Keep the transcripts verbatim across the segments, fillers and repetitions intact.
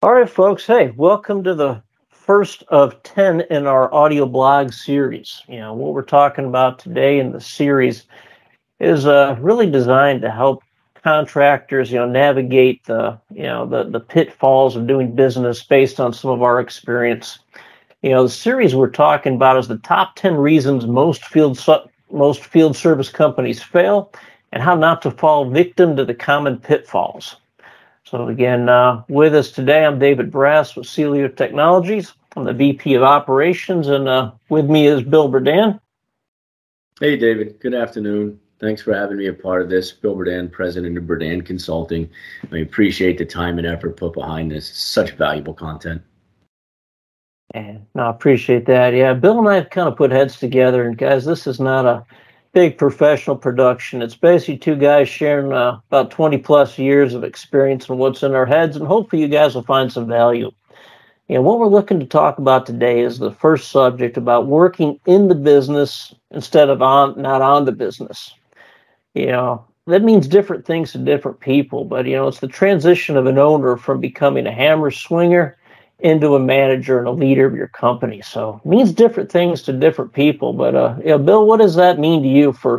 All right, folks. Hey, welcome to the first of ten in our audio blog series. You know, what we're talking about today in the series is uh, really designed to help contractors, you know, navigate the, you know, the, the pitfalls of doing business based on some of our experience. You know, the series we're talking about is the top ten reasons most field su- most field service companies fail and how not to fall victim to the common pitfalls. So again, uh, with us today, I'm David Brass with Celio Technologies. I'm the V P of Operations, and uh, with me is Bill Burdan. Hey, David. Good afternoon. Thanks for having me a part of this. Bill Burdan, president of Burdan Consulting. I appreciate the time and effort put behind this. Such valuable content. And no, I appreciate that. Yeah, Bill and I have kind of put heads together, and guys, this is not a big professional production. It's basically two guys sharing uh, about twenty plus years of experience and what's in our heads, and hopefully you guys will find some value. You know, what we're looking to talk about today is the first subject about working in the business instead of on, not on the business. You know, that means different things to different people, but, you know, it's the transition of an owner from becoming a hammer swinger into a manager and a leader of your company. So it means different things to different people. But, uh, you know, Bill, what does that mean to you for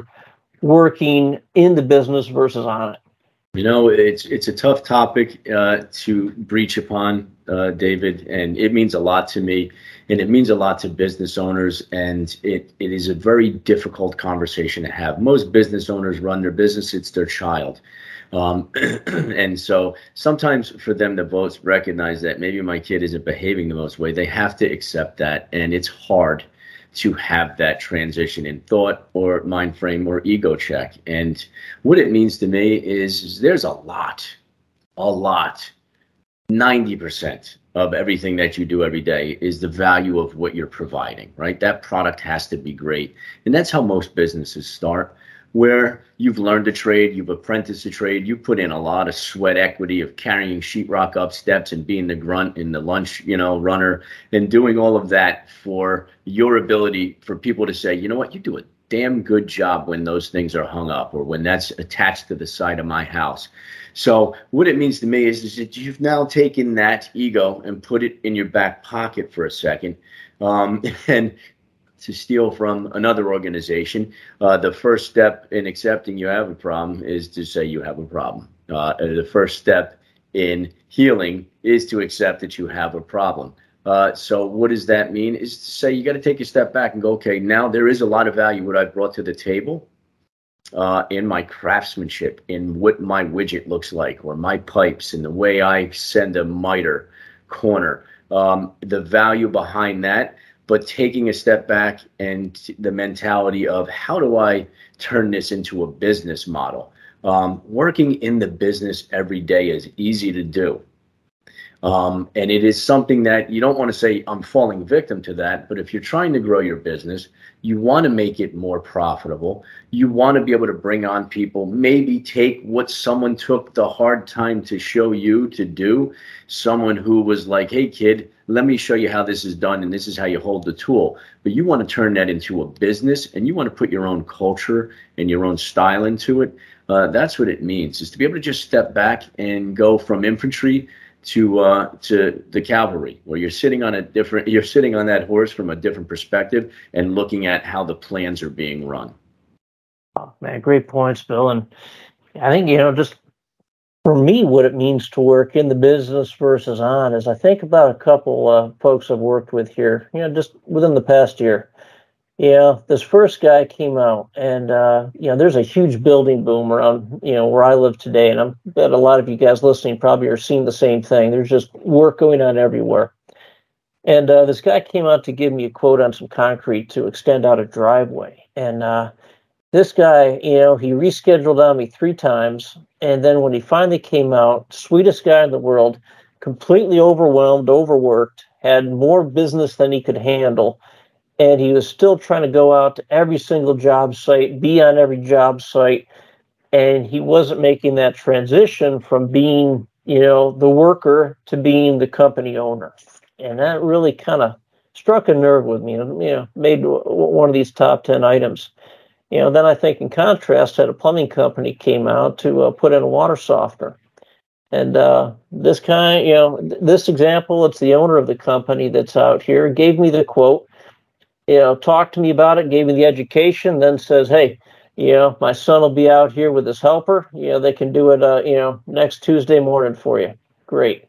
working in the business versus on it? You know, it's it's a tough topic uh, to breach upon, uh, David, and it means a lot to me, and it means a lot to business owners, and it, it is a very difficult conversation to have. Most business owners run their business, it's their child. Um, and so sometimes for them to both recognize that maybe my kid isn't behaving the most way, they have to accept that. And it's hard to have that transition in thought or mind frame or ego check. And what it means to me is, is there's a lot, a lot, ninety percent of everything that you do every day is the value of what you're providing, right? That product has to be great. And that's how most businesses start, where you've learned a trade, you've apprenticed a trade, you put in a lot of sweat equity of carrying sheetrock up steps and being the grunt in the lunch, you know, runner, and doing all of that for your ability for people to say, you know what, you do a damn good job when those things are hung up or when that's attached to the side of my house. So what it means to me is, is that you've now taken that ego and put it in your back pocket for a second. Um, and to steal from another organization, uh, the first step in accepting you have a problem is to say you have a problem. Uh, the first step in healing is to accept that you have a problem. Uh, so what does that mean? Is to say you got to take a step back and go, okay, now there is a lot of value what I've brought to the table uh, in my craftsmanship, in what my widget looks like, or my pipes, and the way I send a miter corner, um, the value behind that. But taking a step back and the mentality of how do I turn this into a business model? Um, working in the business every day is easy to do. Um, and it is something that you don't want to say I'm falling victim to that. But if you're trying to grow your business, you want to make it more profitable. You want to be able to bring on people, maybe take what someone took the hard time to show you to do. Someone who was like, hey, kid, let me show you how this is done. And this is how you hold the tool. But you want to turn that into a business, and you want to put your own culture and your own style into it. Uh, that's what it means, is to be able to just step back and go from infantry to uh, to the cavalry, where you're sitting on a different, you're sitting on that horse from a different perspective and looking at how the plans are being run. Oh, man, great points, Bill. And I think, you know, just for me, what it means to work in the business versus on is I think about a couple uh, folks I've worked with here, you know, just within the past year. Yeah, this first guy came out, and uh, you know, there's a huge building boom around, you know, where I live today, and I bet a lot of you guys listening probably are seeing the same thing. There's just work going on everywhere. And uh, this guy came out to give me a quote on some concrete to extend out a driveway. And uh, this guy, you know, he rescheduled on me three times, and then when he finally came out, sweetest guy in the world, completely overwhelmed, overworked, had more business than he could handle. And he was still trying to go out to every single job site, be on every job site. And he wasn't making that transition from being, you know, the worker to being the company owner. And that really kind of struck a nerve with me, and, you know, made one of these top ten items. You know, then I think in contrast, had a plumbing company came out to uh, put in a water softener. And uh, this kind, you know, th- this example, it's the owner of the company that's out here, gave me the quote, you know, talked to me about it, gave me the education, then says, hey, you know, my son will be out here with his helper. You know, they can do it, uh, you know, next Tuesday morning for you. Great.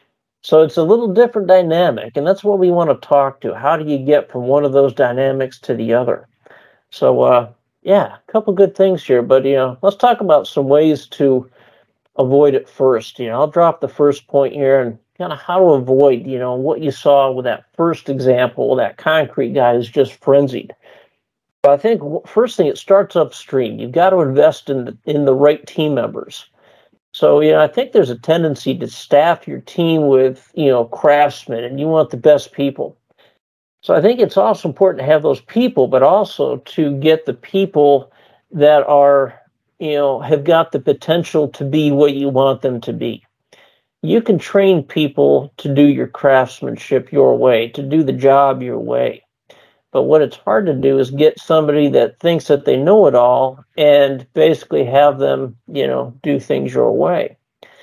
So it's a little different dynamic, and that's what we want to talk to. How do you get from one of those dynamics to the other? So, uh, yeah, a couple good things here, but, you know, let's talk about some ways to avoid it first. You know, I'll drop the first point here and kind of how to avoid, you know, what you saw with that first example, that concrete guy is just frenzied. But I think first thing, it starts upstream. You've got to invest in the, in the right team members. So, you know, I think there's a tendency to staff your team with, you know, craftsmen, and you want the best people. So I think it's also important to have those people, but also to get the people that are, you know, have got the potential to be what you want them to be. You can train people to do your craftsmanship your way, to do the job your way. But what it's hard to do is get somebody that thinks that they know it all and basically have them, you know, do things your way.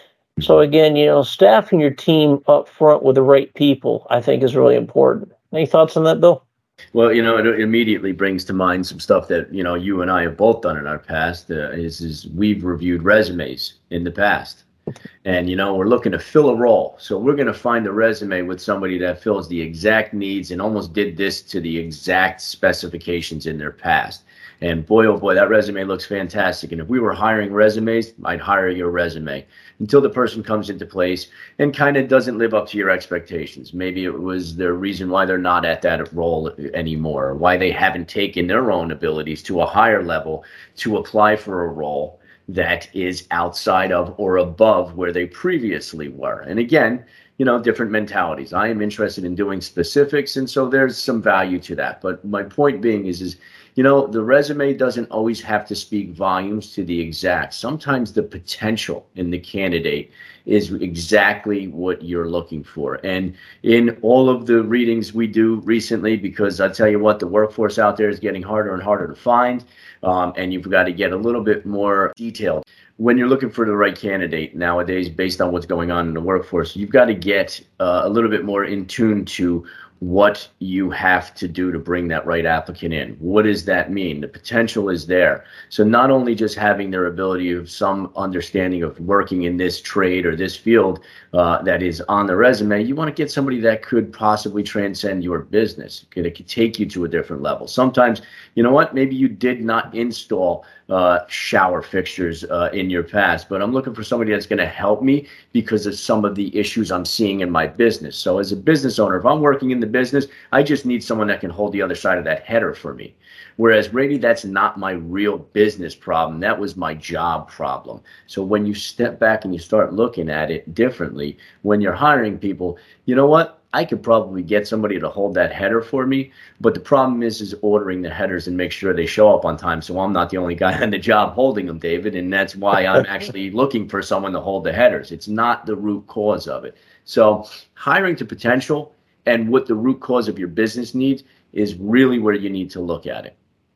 So again, you know, staffing your team up front with the right people, I think, is really important. Any thoughts on that, Bill? Well, you know, it immediately brings to mind some stuff that, you know, you and I have both done in our past. Uh, is, is we've reviewed resumes in the past. And, you know, we're looking to fill a role. So we're going to find a resume with somebody that fills the exact needs and almost did this to the exact specifications in their past. And boy, oh boy, that resume looks fantastic. And if we were hiring resumes, I'd hire your resume until the person comes into place and kind of doesn't live up to your expectations. Maybe it was the reason why they're not at that role anymore, or why they haven't taken their own abilities to a higher level to apply for a role that is outside of or above where they previously were. And again, you know, different mentalities. I am interested in doing specifics, and so there's some value to that. But my point being is, is you know, the resume doesn't always have to speak volumes to the exact. Sometimes the potential in the candidate is exactly what you're looking for. And in all of the readings we do recently, because I tell you what, the workforce out there is getting harder and harder to find, um, and you've got to get a little bit more detailed. When you're looking for the right candidate nowadays, based on what's going on in the workforce, you've got to get uh, a little bit more in tune to what you have to do to bring that right applicant in. What does that mean? The potential is there. So not only just having their ability of some understanding of working in this trade or this field uh, that is on the resume, you want to get somebody that could possibly transcend your business. It could take you to a different level. Sometimes, you know what, maybe you did not install uh, shower fixtures uh, in your past, but I'm looking for somebody that's going to help me because of some of the issues I'm seeing in my business. So as a business owner, if I'm working in the business, I just need someone that can hold the other side of that header for me. Whereas maybe that's not my real business problem. That was my job problem. So when you step back and you start looking at it differently, when you're hiring people, you know what? I could probably get somebody to hold that header for me, but the problem is is ordering the headers and make sure they show up on time. So I'm not the only guy on the job holding them, David, and that's why I'm actually looking for someone to hold the headers. It's not the root cause of it. So hiring to potential and what the root cause of your business needs is really where you need to look at it.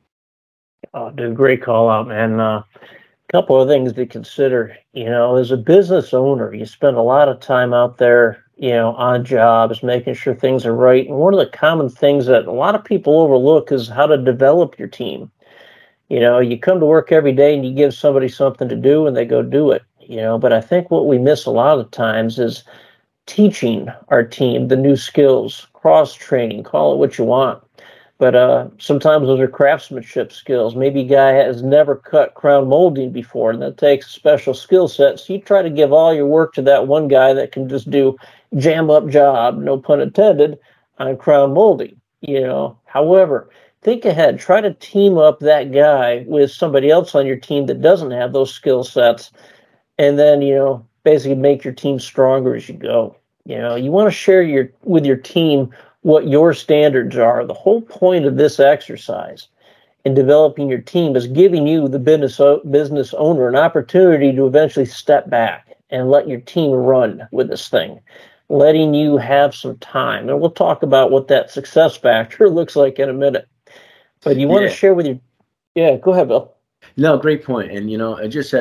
Oh, dude, great call out, man. Uh, a couple of things to consider. You know, as a business owner, you spend a lot of time out there, you know, on jobs, making sure things are right. And one of the common things that a lot of people overlook is how to develop your team. You know, you come to work every day and you give somebody something to do and they go do it, you know, but I think what we miss a lot of times is teaching our team the new skills, cross-training, call it what you want. But uh, sometimes those are craftsmanship skills. Maybe a guy has never cut crown molding before, and that takes a special skill set. So you try to give all your work to that one guy that can just do jam-up job, no pun intended, on crown molding. You know, however, think ahead. Try to team up that guy with somebody else on your team that doesn't have those skill sets, and then, you know, basically make your team stronger as you go. You know, you want to share your with your team what your standards are. The whole point of this exercise in developing your team is giving you, the business business owner, an opportunity to eventually step back and let your team run with this thing, letting you have some time. And we'll talk about what that success factor looks like in a minute. But you want yeah. to share with your, yeah, go ahead, Bill. No, great point. And, you know, I just had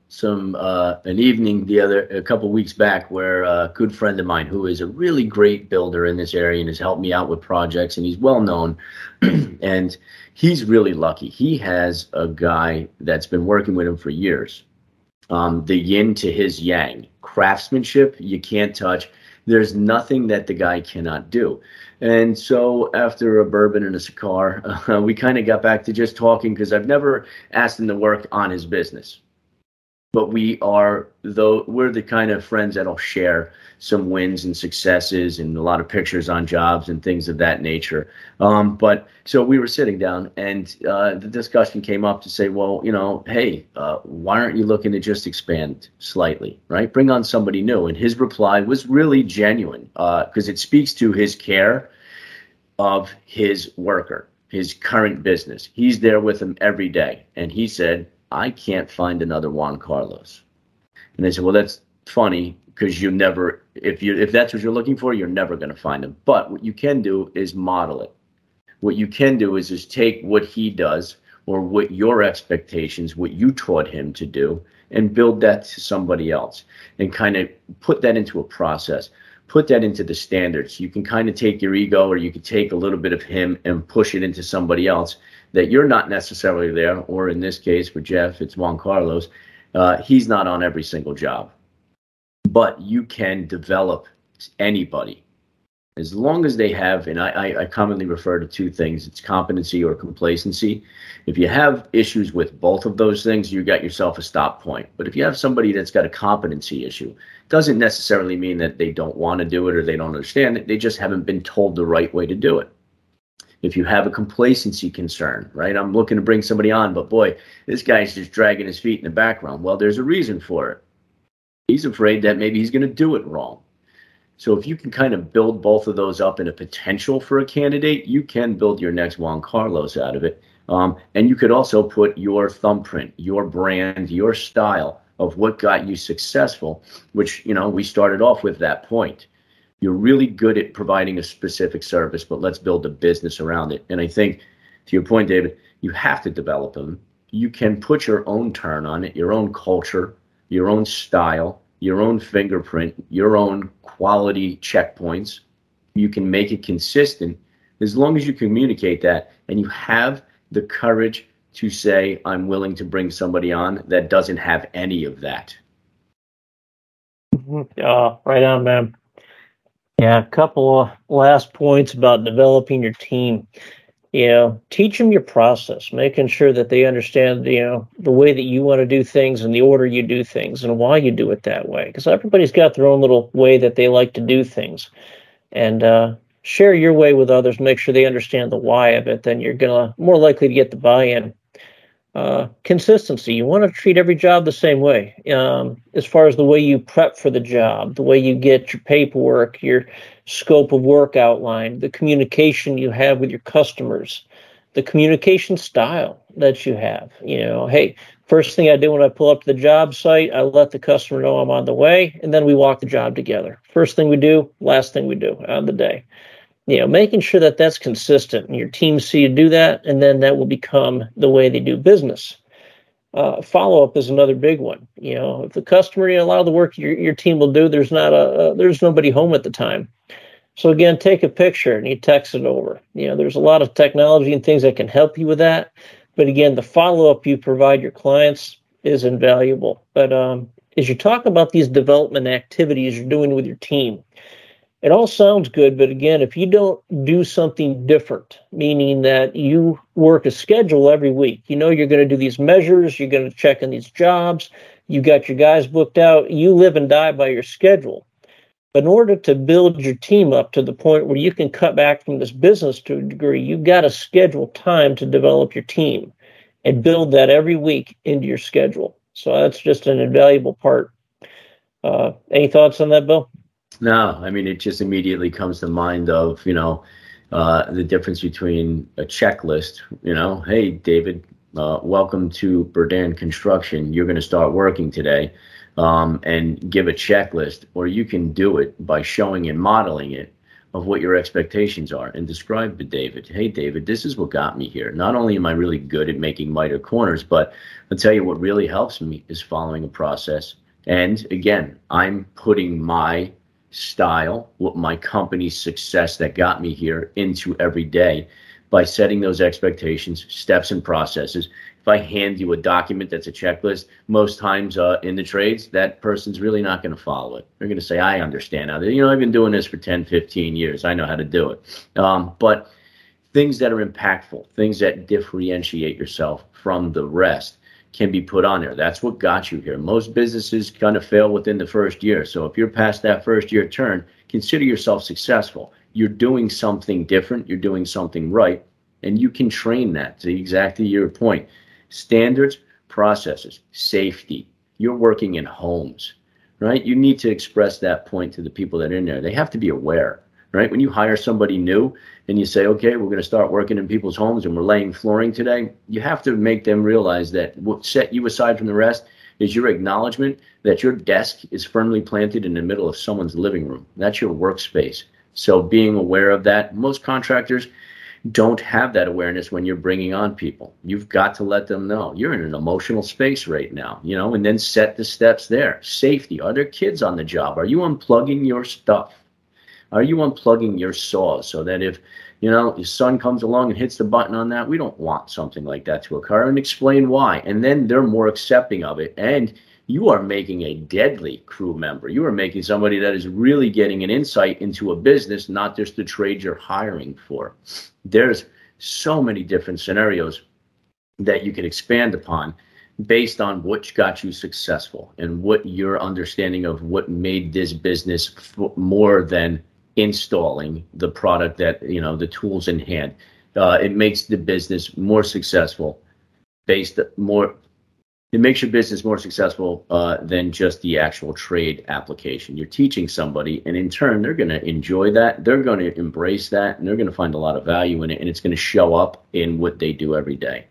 some uh, an evening the other a couple weeks back where a good friend of mine who is a really great builder in this area and has helped me out with projects, and he's well known, and he's really lucky. He has a guy that's been working with him for years. Um, the yin to his yang, craftsmanship you can't touch. There's nothing that the guy cannot do. And so after a bourbon and a cigar, uh, we kind of got back to just talking, because I've never asked him to work on his business. But we are, though, we're the kind of friends that'll share some wins and successes and a lot of pictures on jobs and things of that nature. Um, but so we were sitting down, and uh, the discussion came up to say, well, you know, hey, uh, why aren't you looking to just expand slightly, right? Bring on somebody new. And his reply was really genuine, because uh, it speaks to his care of his worker, his current business. He's there with him every day. And he said, I can't find another Juan Carlos. And they said, well, that's funny, because you never, if you if that's what you're looking for, you're never going to find him. But what you can do is model it. What you can do is just take what he does, or what your expectations, what you taught him to do, and build that to somebody else, and kind of put that into a process. Put that into the standards. You can kind of take your ego, or you can take a little bit of him and push it into somebody else that you're not necessarily there. Or in this case, for Jeff, it's Juan Carlos. Uh, he's not on every single job. But you can develop anybody as long as they have, and I, I, I commonly refer to two things. It's competency or complacency. If you have issues with both of those things, you got yourself a stop point. But if you have somebody that's got a competency issue, doesn't necessarily mean that they don't want to do it or they don't understand it. They just haven't been told the right way to do it. If you have a complacency concern, right? I'm looking to bring somebody on, but boy, this guy's just dragging his feet in the background. Well, there's a reason for it. He's afraid that maybe he's going to do it wrong. So if you can kind of build both of those up in a potential for a candidate, you can build your next Juan Carlos out of it. Um, and you could also put your thumbprint, your brand, your style of what got you successful, which, you know, we started off with that point. You're really good at providing a specific service, but let's build a business around it. And I think, to your point, David, you have to develop them. You can put your own turn on it, your own culture, your own style, your own fingerprint, your own quality checkpoints. You can make it consistent as long as you communicate that and you have the courage to say, I'm willing to bring somebody on that doesn't have any of that. Uh, right on, man. Yeah, a couple of last points about developing your team. You know, teach them your process, making sure that they understand, you know, the way that you want to do things and the order you do things and why you do it that way. Because everybody's got their own little way that they like to do things. And uh, share your way with others, make sure they understand the why of it, then you're going to more likely to get the buy-in. Uh, consistency. You want to treat every job the same way. Um, as far as the way you prep for the job, the way you get your paperwork, your scope of work outlined, the communication you have with your customers, the communication style that you have. You know, hey, first thing I do when I pull up to the job site, I let the customer know I'm on the way, and then we walk the job together. First thing we do, last thing we do on the day. You know, making sure that that's consistent and your team see you do that, and then that will become the way they do business. Uh, follow-up is another big one. You know, if the customer, you know, a lot of the work your, your team will do, there's not a, uh, there's nobody home at the time. So again, take a picture and you text it over. You know, there's a lot of technology and things that can help you with that. But again, the follow-up you provide your clients is invaluable. But um, as you talk about these development activities you're doing with your team, it all sounds good, but again, if you don't do something different, meaning that you work a schedule every week, you know you're going to do these measures, you're going to check in these jobs, you got your guys booked out, you live and die by your schedule. But in order to build your team up to the point where you can cut back from this business to a degree, you've got to schedule time to develop your team and build that every week into your schedule. So that's just an invaluable part. Uh, any thoughts on that, Bill? No, I mean, it just immediately comes to mind of, you know, uh, the difference between a checklist, you know, hey, David, uh, welcome to Berdan Construction. You're going to start working today, um, and give a checklist, or you can do it by showing and modeling it of what your expectations are and describe to David, hey, David, this is what got me here. Not only am I really good at making miter corners, but I'll tell you what really helps me is following a process. And again, I'm putting my style, what my company's success that got me here into every day by setting those expectations, steps, and processes. If I hand you a document that's a checklist, most times uh, in the trades, that person's really not going to follow it. They're going to say, I understand how to, you know, I've been doing this for ten, fifteen years. I know how to do it. Um, but things that are impactful, things that differentiate yourself from the rest can be put on there. That's what got you here. Most businesses kind of fail within the first year. So if you're past that first year turn, consider yourself successful. You're doing something different. You're doing something right. And you can train that to exactly your point. Standards, processes, safety. You're working in homes, right? You need to express that point to the people that are in there. They have to be aware, right? When you hire somebody new and you say, okay, we're going to start working in people's homes and we're laying flooring today, you have to make them realize that what set you aside from the rest is your acknowledgement that your desk is firmly planted in the middle of someone's living room. That's your workspace. So being aware of that, most contractors don't have that awareness when you're bringing on people. You've got to let them know you're in an emotional space right now, you know, and then set the steps there. Safety. Are there kids on the job? Are you unplugging your stuff? Are you unplugging your saws so that if, you know, your son comes along and hits the button on that, we don't want something like that to occur, and explain why. And then they're more accepting of it. And you are making a deadly crew member. You are making somebody that is really getting an insight into a business, not just the trade you're hiring for. There's so many different scenarios that you can expand upon based on what got you successful and what your understanding of what made this business f- more than installing the product that, you know, the tools in hand. Uh, it makes the business more successful based more. It makes your business more successful uh, than just the actual trade application. You're teaching somebody, and in turn, they're going to enjoy that. They're going to embrace that, and they're going to find a lot of value in it, and it's going to show up in what they do every day.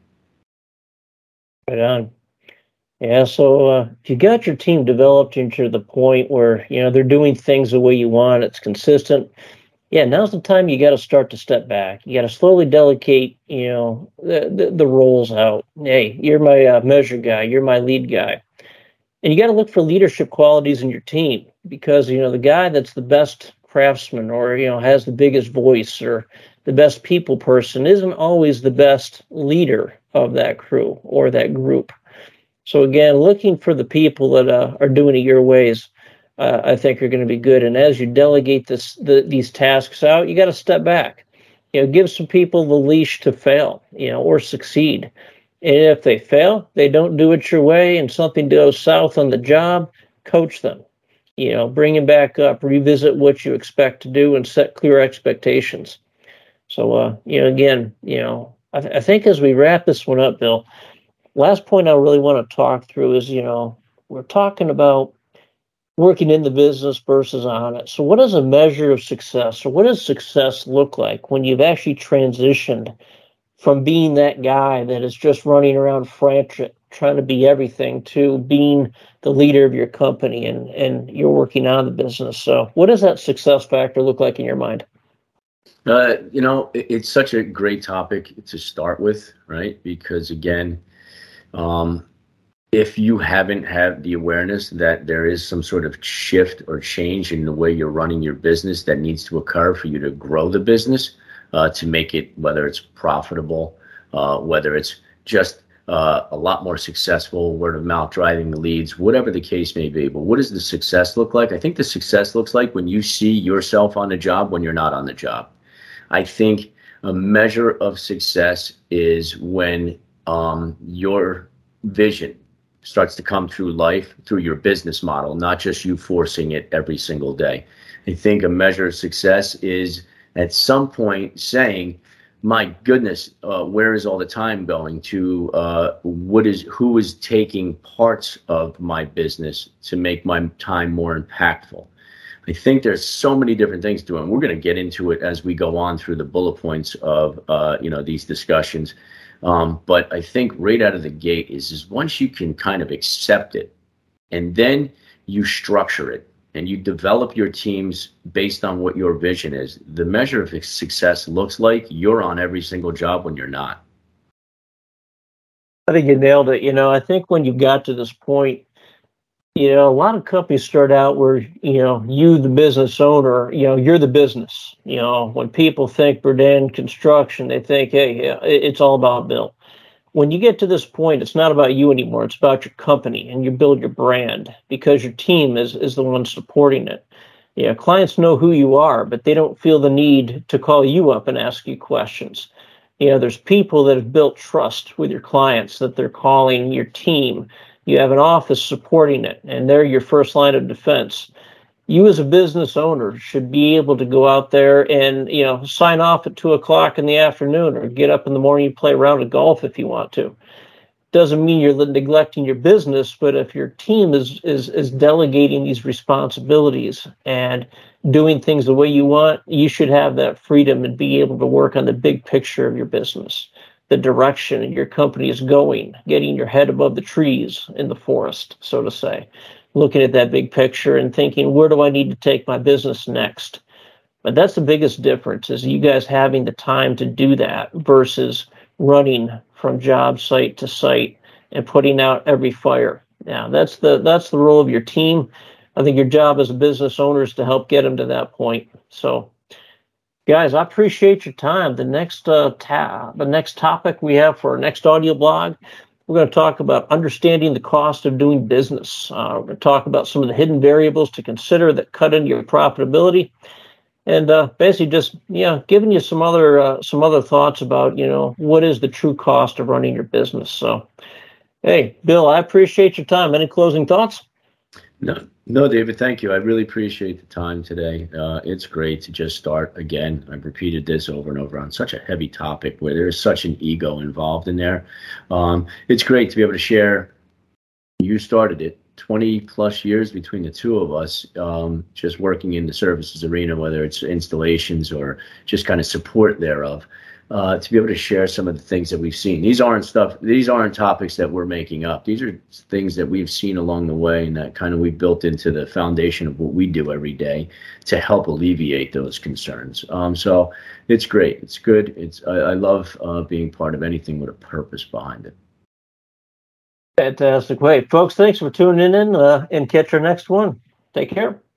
Right on. Yeah, so uh, if you got your team developed into the point where, you know, they're doing things the way you want, it's consistent, yeah, now's the time you got to start to step back. You got to slowly delegate, you know, the, the, the roles out. Hey, you're my uh, measure guy. You're my lead guy. And you got to look for leadership qualities in your team because, you know, the guy that's the best craftsman or, you know, has the biggest voice or the best people person isn't always the best leader of that crew or that group. So, again, looking for the people that uh, are doing it your ways. Uh, I think are going to be good. And as you delegate this, the, these tasks out, you got to step back. You know, give some people the leash to fail, you know, or succeed. And if they fail, they don't do it your way, and something goes south on the job, coach them. You know, bring them back up, revisit what you expect to do, and set clear expectations. So, uh, you know, again, you know, I, th- I think as we wrap this one up, Bill, last point I really want to talk through is, you know, we're talking about working in the business versus on it. So what is a measure of success, or what does success look like when you've actually transitioned from being that guy that is just running around frantic, trying to be everything, to being the leader of your company and, and you're working on the business? So what does that success factor look like in your mind? Uh, you know, it, it's such a great topic to start with, right? Because again, um, if you haven't had the awareness that there is some sort of shift or change in the way you're running your business that needs to occur for you to grow the business, uh, to make it, whether it's profitable, uh, whether it's just uh, a lot more successful, word of mouth driving the leads, whatever the case may be. But what does the success look like? I think the success looks like when you see yourself on the job when you're not on the job. I think a measure of success is when um, your vision starts to come through life, through your business model, not just you forcing it every single day. I think a measure of success is at some point saying, my goodness, uh, where is all the time going to? Uh, what is, who is taking parts of my business to make my time more impactful? I think there's so many different things to it. And we're going to get into it as we go on through the bullet points of, uh, you know, these discussions. Um, but I think right out of the gate is, is once you can kind of accept it and then you structure it, and you develop your teams based on what your vision is, the measure of success looks like you're on every single job when you're not. I think you nailed it. You know, I think when you got to this point, you know, a lot of companies start out where, you know, you, the business owner, you know, you're the business. You know, when people think Berdan Construction, they think, hey, yeah, it's all about Bill. When you get to this point, it's not about you anymore. It's about your company, and you build your brand because your team is, is the one supporting it. Yeah, clients know who you are, but they don't feel the need to call you up and ask you questions. You know, there's people that have built trust with your clients that they're calling your team. You have an office supporting it, and they're your first line of defense. You as a business owner should be able to go out there and, you know, sign off at two o'clock in the afternoon or get up in the morning and play a round of golf if you want to. Doesn't mean you're neglecting your business, but if your team is, is, is delegating these responsibilities and doing things the way you want, you should have that freedom and be able to work on the big picture of your business, the direction your company is going, getting your head above the trees in the forest, so to say, looking at that big picture and thinking, where do I need to take my business next? But that's the biggest difference, is you guys having the time to do that versus running from job site to site and putting out every fire. Now, that's the that's the role of your team. I think your job as a business owner is to help get them to that point. So, guys, I appreciate your time. The next uh, ta- the next topic we have for our next audio blog, we're going to talk about understanding the cost of doing business. Uh, we're going to talk about some of the hidden variables to consider that cut into your profitability. And uh, basically, just you know, giving you some other uh, some other thoughts about you know what is the true cost of running your business. So, hey, Bill, I appreciate your time. Any closing thoughts? No, no, David. Thank you. I really appreciate the time today. Uh, it's great to just start again. I've repeated this over and over on such a heavy topic where there is such an ego involved in there. Um, it's great to be able to share. You started it. twenty plus years between the two of us, um, just working in the services arena, whether it's installations or just kind of support thereof, uh, to be able to share some of the things that we've seen. These aren't stuff, these aren't topics that we're making up. These are things that we've seen along the way and that kind of we built into the foundation of what we do every day to help alleviate those concerns. Um, so it's great. It's good. It's I, I love uh, being part of anything with a purpose behind it. Fantastic. Wait, folks, thanks for tuning in uh, and catch our next one. Take care.